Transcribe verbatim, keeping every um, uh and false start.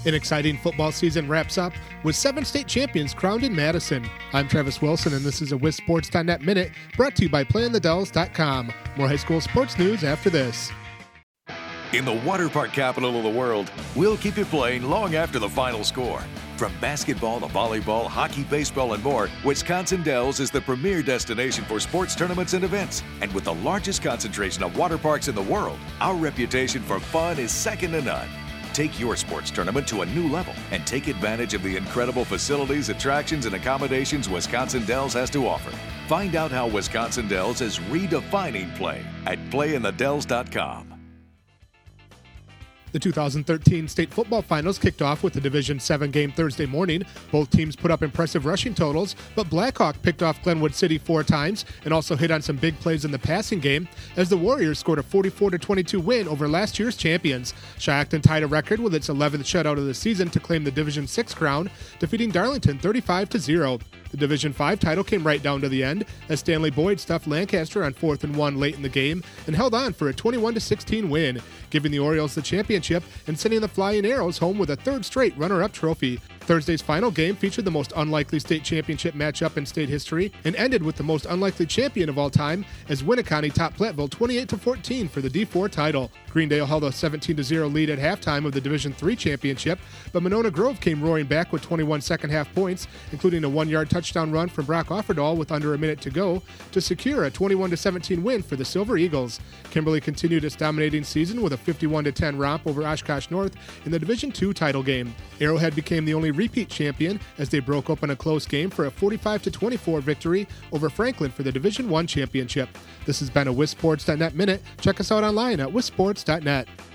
An exciting football season wraps up with seven state champions crowned in Madison. I'm Travis Wilson, and this is a Wiz Sports dot net Minute brought to you by play in the dells dot com. More high school sports news after this. In the water park capital of the world, we'll keep you playing long after the final score. From basketball to volleyball, hockey, baseball, and more, Wisconsin Dells is the premier destination for sports tournaments and events. And with the largest concentration of water parks in the world, our reputation for fun is second to none. Take your sports tournament to a new level and take advantage of the incredible facilities, attractions, and accommodations Wisconsin Dells has to offer. Find out how Wisconsin Dells is redefining play at play in the dells dot com. The two thousand thirteen state football finals kicked off with a Division seven game Thursday morning. Both teams put up impressive rushing totals, but Blackhawk picked off Glenwood City four times and also hit on some big plays in the passing game as the Warriors scored a forty-four to twenty-two win over last year's champions. Shiocton tied a record with its eleventh shutout of the season to claim the Division six crown, defeating Darlington thirty-five to zero. The Division five title came right down to the end as Stanley Boyd stuffed Lancaster on fourth and one late in the game and held on for a twenty-one to sixteen win, giving the Orioles the championship and sending the Flying Arrows home with a third straight runner-up trophy. Thursday's final game featured the most unlikely state championship matchup in state history and ended with the most unlikely champion of all time as Winneconne topped Platteville twenty-eight to fourteen for the D four title. Greendale held a seventeen to zero lead at halftime of the Division three championship, but Monona Grove came roaring back with twenty-one second-half points, including a one-yard touchdown run from Brock Offerdahl with under a minute to go to secure a twenty-one to seventeen win for the Silver Eagles. Kimberly continued its dominating season with a fifty-one to ten romp over Oshkosh North in the Division two title game. Arrowhead became the only repeat champion as they broke open a close game for a forty-five to twenty-four victory over Franklin for the Division one championship. This has been a Wiz Sports dot net Minute. Check us out online at Wiz Sports dot net.